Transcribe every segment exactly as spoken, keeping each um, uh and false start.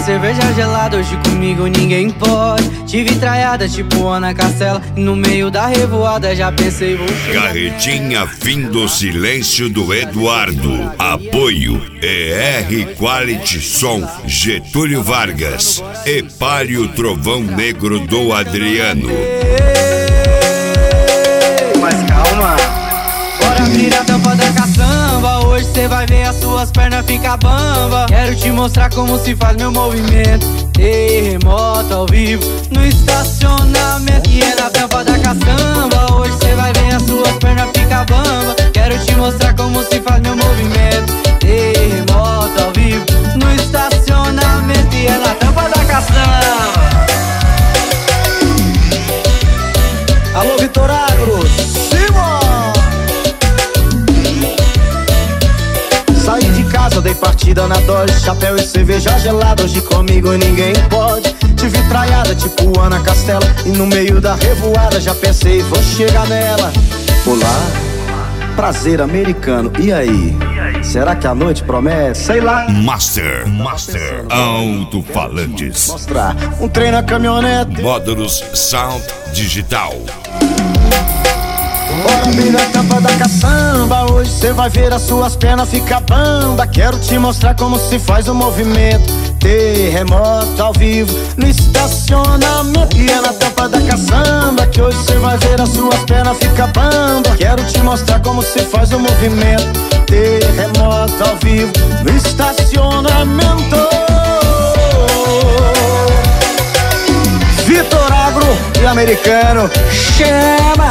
cerveja gelada, hoje comigo ninguém pode. Tive traiada tipo Ana Castela, e no meio da revoada já pensei vou chegar. Carretinha fim do silêncio do Eduardo. Apoio E R Quality Som Getúlio Vargas e Palio Trovão Negro do Adriano. Mas calma, bora abrir a tampa da caçamba. Hoje cê vai ver as suas pernas ficar bamba. Quero te mostrar como se faz meu movimento. Terremoto ao vivo no estacionamento. E é na tampa da caçamba. Hoje cê vai ver as suas pernas ficar bamba. Quero te mostrar como se faz meu movimento. Terremoto ao vivo no estacionamento. E é na tampa da caçamba. Alô, Vitor Agro, Simon! Saí de casa, dei partida na Dodge, chapéu e cerveja gelada, hoje comigo ninguém pode. Tive traiada tipo Ana Castela, e no meio da revoada já pensei, vou chegar nela. Olá, prazer americano, e aí? Será que a noite promete? Sei lá. Master, Master Alto-Falantes. Mostrar um trem na caminhonete. Módulos Sound Digital. Bora abrir a tampa da caçamba. Hoje cê vai ver as suas pernas ficar bamba. Quero te mostrar como se faz o movimento. Terremoto ao vivo no estacionamento. E é na tampa da caçamba que hoje cê vai ver as suas pernas ficar bamba. Quero te mostrar como se faz o movimento. Terremoto ao vivo no estacionamento. Vitor Agro e Americano, chama!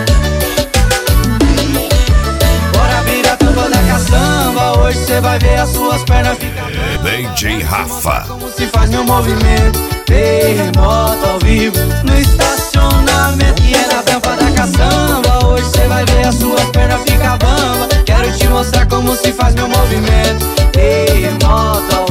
Bora abrir a tampa da caçamba. Hoje cê vai ver as suas pernas ficar bamba. D J Rafa. Como se faz meu movimento. Terremoto ao vivo no estacionamento. E é na tampa da caçamba. Hoje cê vai ver as suas pernas ficar bamba. Quero te mostrar como se faz meu movimento. Terremoto ao